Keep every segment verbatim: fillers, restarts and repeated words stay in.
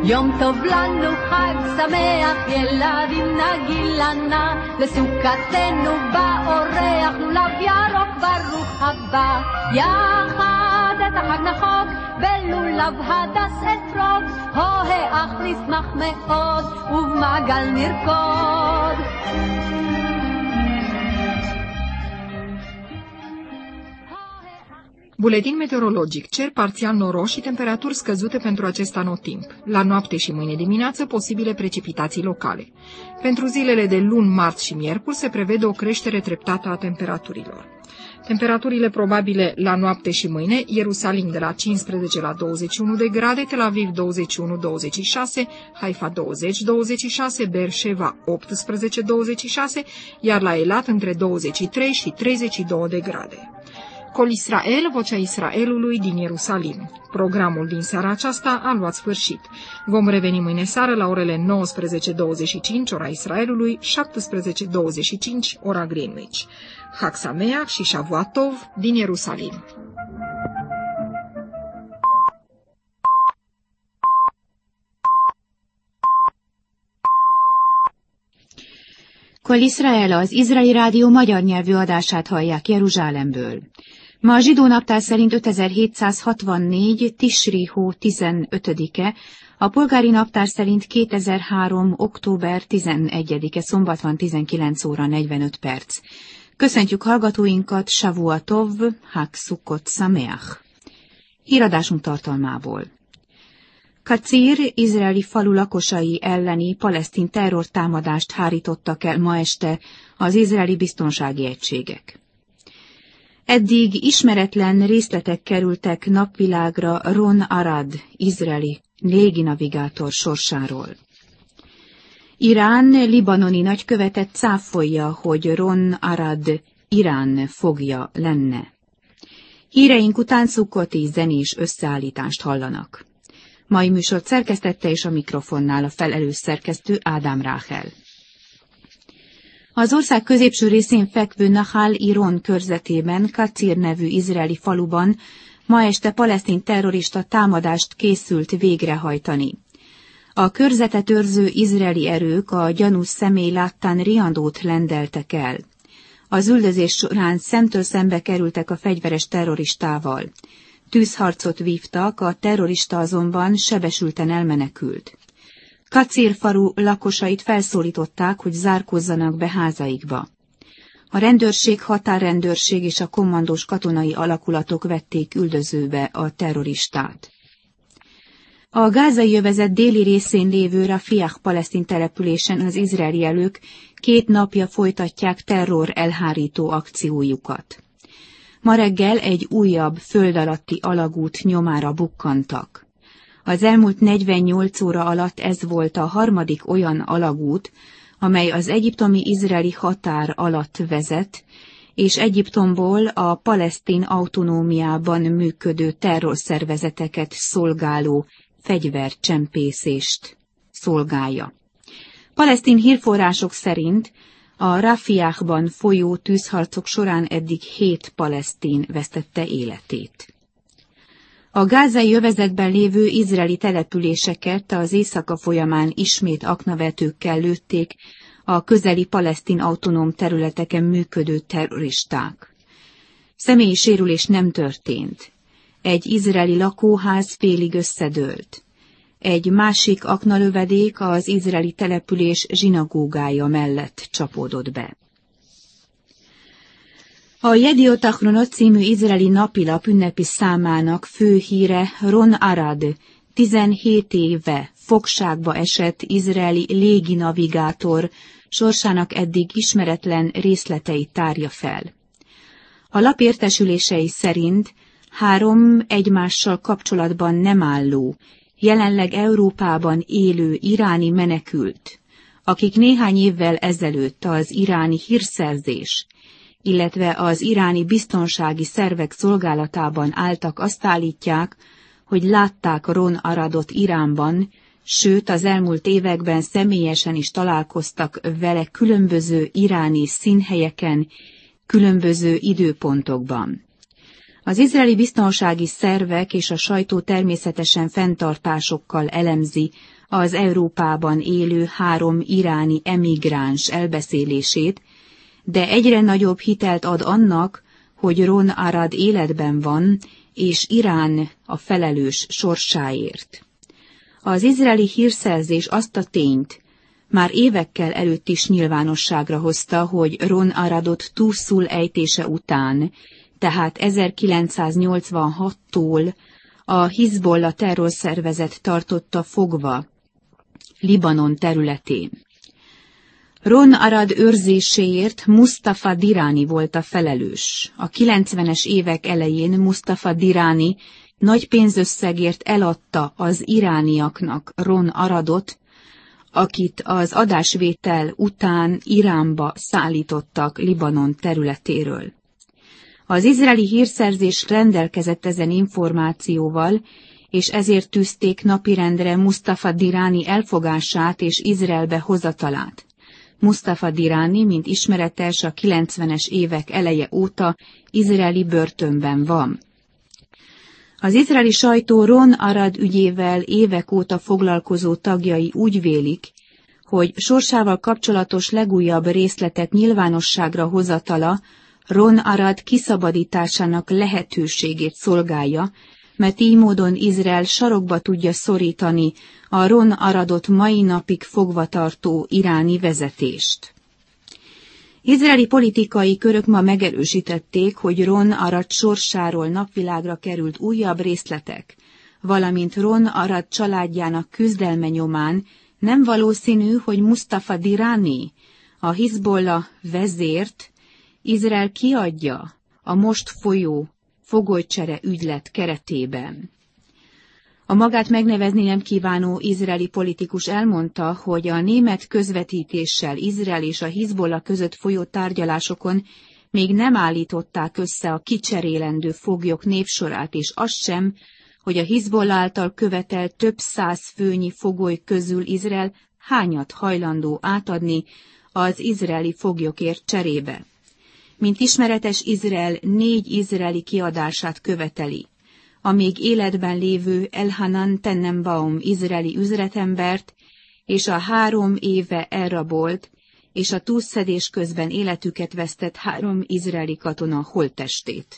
יום טוב לנו, חג שמח, ילדים נגילנה, לסוכתנו באורח, לולב ירוק ברוך הבא. יחד את החג נחוג, בלולב הדס אתרוג, הוה אך נשמח מאוד, ובמעגל נרקוד. Buletin meteorologic, cer parțial noros și temperaturi scăzute pentru acest anotimp. La noapte și mâine dimineață posibile precipitații locale. Pentru zilele de luni, marți și miercuri se prevede o creștere treptată a temperaturilor. Temperaturile probabile la noapte și mâine: Ierusalim de la cincisprezece la douăzeci și unu de grade, Tel Aviv douăzeci și unu douăzeci și șase, Haifa douăzeci douăzeci și șase, Beersheva optsprezece douăzeci și șase, iar la Elat între douăzeci și trei și treizeci și doi de grade. Col Israel, vocea Israelului din Ierusalim. Programul din seara aceasta a luat sfârșit. Vom reveni mâine seară la orele nouăsprezece douăzeci și cinci, ora Israelului, șaptesprezece douăzeci și cinci, ora Greenwich. Chag Sameach și Shavua Tov din Ierusalim. Kol Israel, az Izraeli Rádió magyar nyelvű adását hallják Jeruzsálemből. Ma a zsidó naptár szerint ötezer-hétszázhatvannégy. Tisri hó tizenötödike, a polgári naptár szerint kétezer-három. október tizenegyedike, szombat van, tizenkilenc óra negyvenöt perc. Köszöntjük hallgatóinkat, Shavua Tov, Chag Sukkot Sameach. Híradásunk tartalmából. Kacír, izraeli falu lakosai elleni palesztin terrortámadást hárítottak el ma este az izraeli biztonsági egységek. Eddig ismeretlen részletek kerültek napvilágra Ron Arad, izraeli léginavigátor sorsáról. Irán libanoni nagykövete cáfolja, hogy Ron Arad Irán fogja lenne. Híreink után szukkoti zenés összeállítást hallanak. Mai műsort szerkesztette és a mikrofonnál a felelős szerkesztő Ádám Ráhel. Az ország középső részén fekvő Nahal Iron körzetében, Kacír nevű izraeli faluban ma este palesztin terrorista támadást készült végrehajtani. A körzetet őrző izraeli erők a gyanús személy láttán riandót lendeltek el. Az üldözés során szemtől szembe kerültek a fegyveres terroristával. Tűzharcot vívtak, a terrorista azonban sebesülten elmenekült. Kacír falu lakosait felszólították, hogy zárkózzanak be házaikba. A rendőrség, határrendőrség és a kommandós katonai alakulatok vették üldözőbe a terroristát. A gázai övezet déli részén lévő Rafiah palesztin településen az izraeli erők két napja folytatják terror elhárító akciójukat. Ma reggel egy újabb föld alatti alagút nyomára bukkantak. Az elmúlt negyvennyolc óra alatt ez volt a harmadik olyan alagút, amely az egyiptomi-izraeli határ alatt vezet, és Egyiptomból a palesztin autonómiában működő terrorszervezeteket szolgáló fegyvercsempészést szolgálja. Palesztin hírforrások szerint a Rafiahban folyó tűzharcok során eddig hét palesztin vesztette életét. A gázai övezetben lévő izraeli településeket az éjszaka folyamán ismét aknavetőkkel lőtték a közeli palesztin autonóm területeken működő terroristák. Személyi sérülés nem történt. Egy izraeli lakóház félig összedőlt. Egy másik aknalövedék az izraeli település zsinagógája mellett csapódott be. A Jediot Achronot című izraeli napilap ünnepi számának fő híre Ron Arad, tizenhét éve fogságba esett izraeli léginavigátor sorsának eddig ismeretlen részleteit tárja fel. A lap értesülései szerint három egymással kapcsolatban nem álló, jelenleg Európában élő iráni menekült, akik néhány évvel ezelőtt az iráni hírszerzés, illetve az iráni biztonsági szervek szolgálatában álltak, azt állítják, hogy látták Ron Aradot Iránban, sőt az elmúlt években személyesen is találkoztak vele különböző iráni színhelyeken, különböző időpontokban. Az izraeli biztonsági szervek és a sajtó természetesen fenntartásokkal elemzi az Európában élő három iráni emigráns elbeszélését, de egyre nagyobb hitelt ad annak, hogy Ron Arad életben van, és Irán a felelős sorsáért. Az izraeli hírszerzés azt a tényt már évekkel előtt is nyilvánosságra hozta, hogy Ron Aradot Tuszul ejtése után, tehát ezerkilencszáznyolcvanhattól a Hizbollah terrorszervezet tartotta fogva Libanon területén. Ron Arad őrzéséért Mustafa Dirani volt a felelős. A kilencvenes évek elején Mustafa Dirani nagy pénzösszegért eladta az irániaknak Ron Aradot, akit az adásvétel után Iránba szállítottak Libanon területéről. Az izraeli hírszerzés rendelkezett ezen információval, és ezért tűzték napirendre Mustafa Dirani elfogását és Izraelbe hozatalát. Mustafa Dirani, mint ismeretes, a kilencvenes évek eleje óta izraeli börtönben van. Az izraeli sajtó Ron Arad ügyével évek óta foglalkozó tagjai úgy vélik, hogy sorsával kapcsolatos legújabb részletek nyilvánosságra hozatala Ron Arad kiszabadításának lehetőségét szolgálja, mert így módon Izrael sarokba tudja szorítani a Ron Aradot mai napig fogvatartó iráni vezetést. Izraeli politikai körök ma megerősítették, hogy Ron Arad sorsáról napvilágra került újabb részletek, valamint Ron Arad családjának küzdelme nyomán nem valószínű, hogy Mustafa Dirani, a Hizbollah vezért, Izrael kiadja a most folyó fogolycsere ügylet keretében. A magát megnevezni nem kívánó izraeli politikus elmondta, hogy a német közvetítéssel Izrael és a Hizbollah között folyó tárgyalásokon még nem állították össze a kicserélendő foglyok névsorát, és azt sem, hogy a Hizbollah által követelt több száz főnyi fogoly közül Izrael hányat hajlandó átadni az izraeli foglyokért cserébe. Mint ismeretes, Izrael négy izraeli kiadását követeli. A még életben lévő Elhanan Tenenbaum izraeli üzletembert és a három éve elrabolt és a túlszedés közben életüket vesztett három izraeli katona holttestét.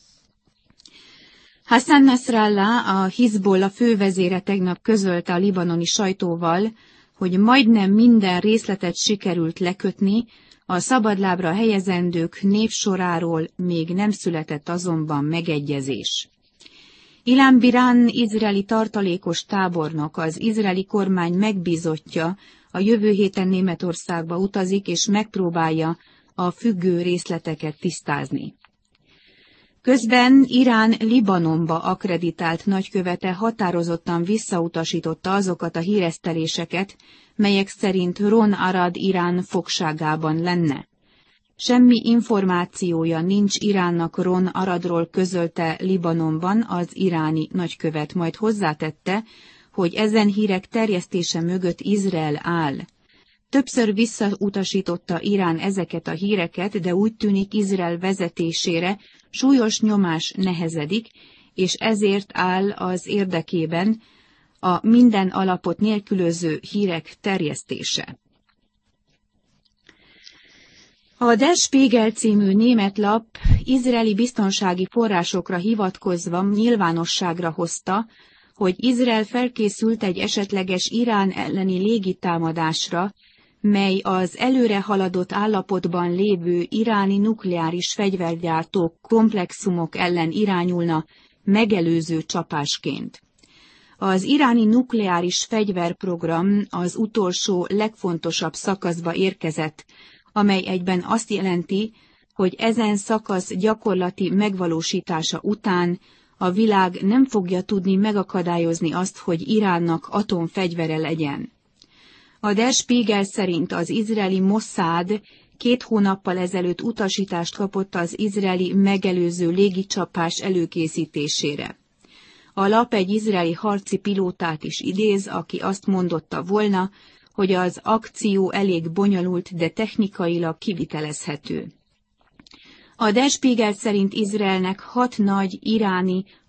Hassan Nasrallah, a Hizbollah fővezére tegnap közölte a libanoni sajtóval, hogy majdnem minden részletet sikerült lekötni, a szabadlábra helyezendők névsoráról még nem született azonban megegyezés. Ilan Biran izraeli tartalékos tábornok, az izraeli kormány megbízottja, a jövő héten Németországba utazik és megpróbálja a függő részleteket tisztázni. Közben Irán Libanonba akkreditált nagykövete határozottan visszautasította azokat a híreszteléseket, melyek szerint Ron Arad Irán fogságában lenne. Semmi információja nincs Iránnak Ron Aradról, közölte Libanonban az iráni nagykövet, majd hozzátette, hogy ezen hírek terjesztése mögött Izrael áll. Többször visszautasította Irán ezeket a híreket, de úgy tűnik Izrael vezetésére súlyos nyomás nehezedik, és ezért áll az érdekében a minden alapot nélkülöző hírek terjesztése. A Der Spiegel című német lap izraeli biztonsági forrásokra hivatkozva nyilvánosságra hozta, hogy Izrael felkészült egy esetleges Irán elleni légitámadásra, mely az előre haladott állapotban lévő iráni nukleáris fegyvergyártó komplexumok ellen irányulna megelőző csapásként. Az iráni nukleáris fegyverprogram az utolsó, legfontosabb szakaszba érkezett, amely egyben azt jelenti, hogy ezen szakasz gyakorlati megvalósítása után a világ nem fogja tudni megakadályozni azt, hogy Iránnak atomfegyvere legyen. A Der Spiegel szerint az izraeli Mossad két hónappal ezelőtt utasítást kapott az izraeli megelőző légicsapás előkészítésére. A lap egy izraeli harci pilótát is idéz, aki azt mondotta volna, hogy az akció elég bonyolult, de technikailag kivitelezhető. A Der Spiegel szerint Izraelnek hat nagy iráni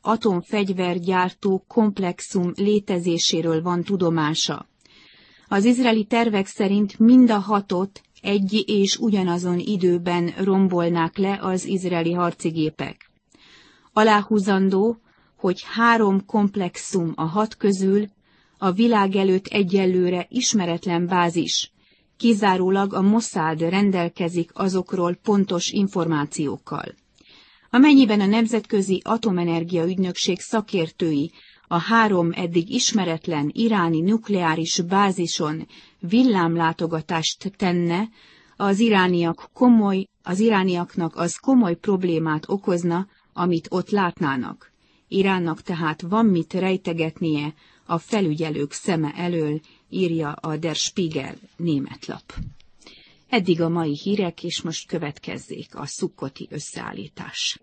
atomfegyvergyártó komplexum létezéséről van tudomása. Az izraeli tervek szerint mind a hatot egy és ugyanazon időben rombolnák le az izraeli harcigépek. Aláhúzandó, hogy három komplexum a hat közül a világ előtt egyelőre ismeretlen bázis, kizárólag a Mossad rendelkezik azokról pontos információkkal. Amennyiben a Nemzetközi Atomenergia Ügynökség szakértői a három eddig ismeretlen iráni nukleáris bázison villámlátogatást tenne, az irániak komoly, az irániaknak az komoly problémát okozna, amit ott látnának. Iránnak tehát van mit rejtegetnie a felügyelők szeme elől, írja a Der Spiegel német lap. Eddig a mai hírek, és most következzék a szukkoti összeállítás.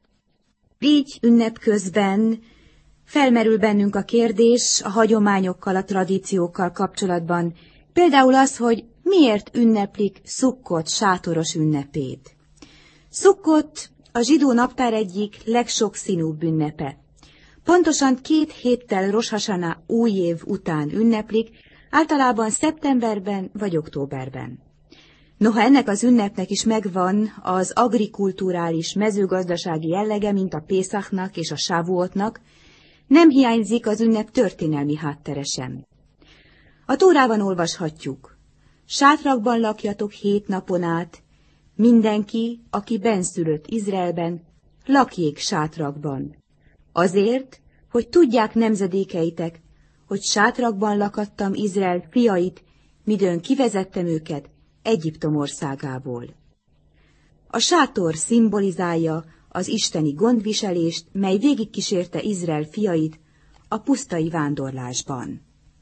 Így ünnep közben felmerül bennünk a kérdés a hagyományokkal, a tradíciókkal kapcsolatban, például az, hogy miért ünneplik Szukkot sátoros ünnepét. Szukkot a zsidó naptár egyik legsokszínűbb ünnepe. Pontosan két héttel Rosh Hashanah új év után ünneplik, általában szeptemberben vagy októberben. Noha ennek az ünnepnek is megvan az agrikulturális mezőgazdasági jellege, mint a Pészachnak és a Sávuotnak, nem hiányzik az ünnep történelmi háttere sem. A Tórában olvashatjuk: sátrakban lakjatok hét napon át, mindenki, aki benszülött Izraelben, lakjék sátrakban. Azért, hogy tudják nemzedékeitek, hogy sátrakban lakattam Izrael fiait, midőn kivezettem őket Egyiptom országából. A sátor szimbolizálja az isteni gondviselést, mely végigkísérte Izrael fiait a pusztai vándorlásban.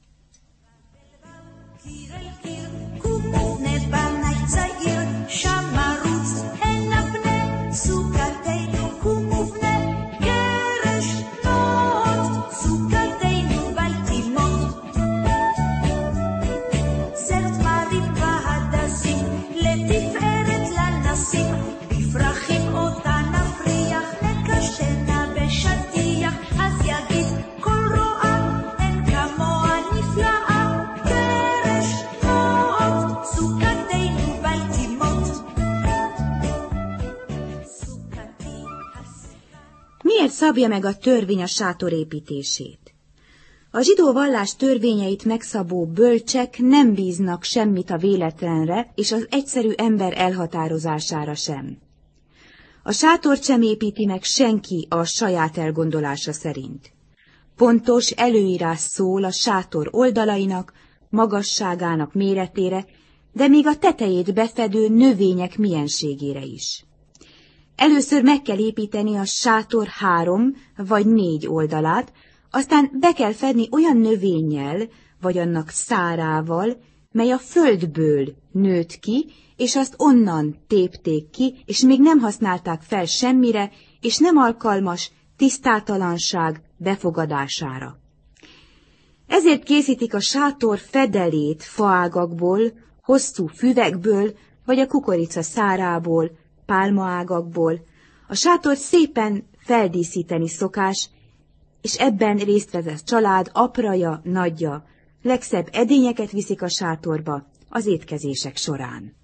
Miért szabja meg a törvény a sátor építését? A zsidó vallás törvényeit megszabó bölcsek nem bíznak semmit a véletlenre és az egyszerű ember elhatározására sem. A sátort sem építi meg senki a saját elgondolása szerint. Pontos előírás szól a sátor oldalainak, magasságának méretére, de még a tetejét befedő növények mienségére is. Először meg kell építeni a sátor három vagy négy oldalát, aztán be kell fedni olyan növényel, vagy annak szárával, mely a földből nőtt ki, és azt onnan tépték ki, és még nem használták fel semmire, és nem alkalmas tisztátalanság befogadására. Ezért készítik a sátor fedelét faágakból, hosszú füvekből, vagy a kukorica szárából, pálmaágakból. A sátort szépen feldíszíteni szokás, és ebben részt vesz a család apraja, nagyja. Legszebb edényeket viszik a sátorba az étkezések során.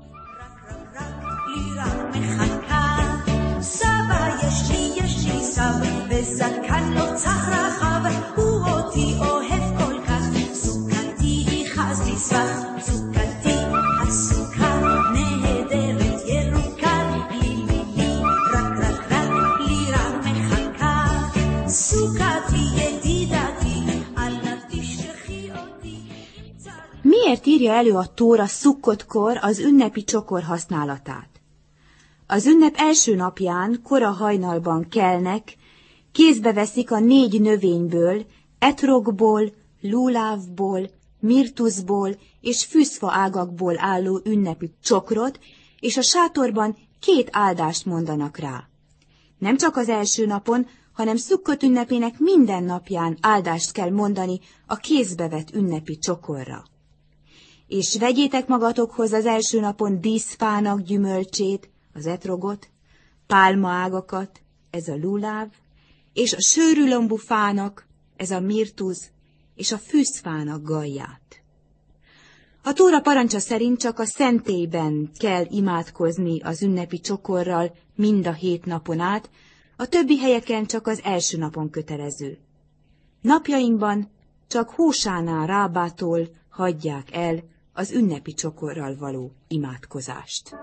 Miért írja elő a Tóra Szukkotkor az ünnepi csokor használatát? Az ünnep első napján, kora hajnalban kelnek, kézbe veszik a négy növényből, etrogból, lulávból, mirtuszból és fűszfa ágakból álló ünnepi csokrot, és a sátorban két áldást mondanak rá. Nem csak az első napon, hanem Szukkot ünnepének minden napján áldást kell mondani a kézbe vett ünnepi csokorra. És vegyétek magatokhoz az első napon díszfának gyümölcsét, az etrogot, pálmaágakat, ez a luláv, és a sőrűlombú fának, ez a mirtusz, és a fűzfának gallját. A Tóra parancsa szerint csak a szentélyben kell imádkozni az ünnepi csokorral mind a hét napon át, a többi helyeken csak az első napon kötelező. Napjainkban csak Hósánál Rábától hagyják el az ünnepi csokorral való imádkozást.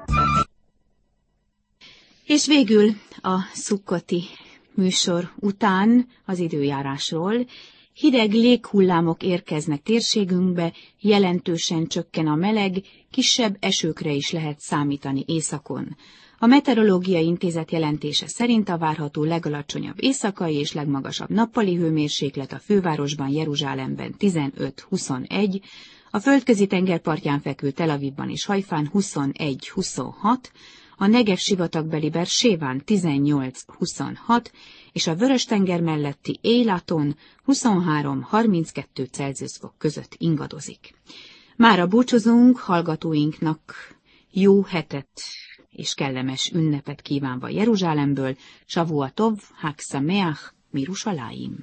És végül a szukkoti műsor után az időjárásról. Hideg léghullámok érkeznek térségünkbe, jelentősen csökken a meleg, kisebb esőkre is lehet számítani északon. A Meteorológiai Intézet jelentése szerint a várható legalacsonyabb éjszakai és legmagasabb nappali hőmérséklet a fővárosban, Jeruzsálemben tizenöt-huszonegy, a földközi tengerpartján fekvő Tel Avivban és Hajfán huszonegy-huszonhat, a Negev sivatagbeli Beerséván tizennyolc-huszonhat, és a Vörös-tenger melletti Élaton huszonhárom-harminckettő Celsius fok között ingadozik. Mára búcsúzunk, hallgatóinknak jó hetet és kellemes ünnepet kívánva Jeruzsálemből, Savua Tov, Hag Sameach, Mirushalayim.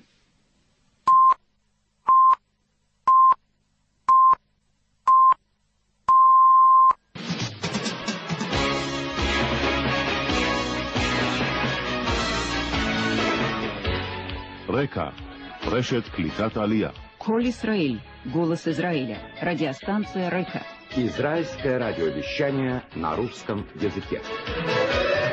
רקע, רשת קליטת העלייה. כל ישראל, голос Израиля, радиостанция Река. Израильское радиовещание на русском языке.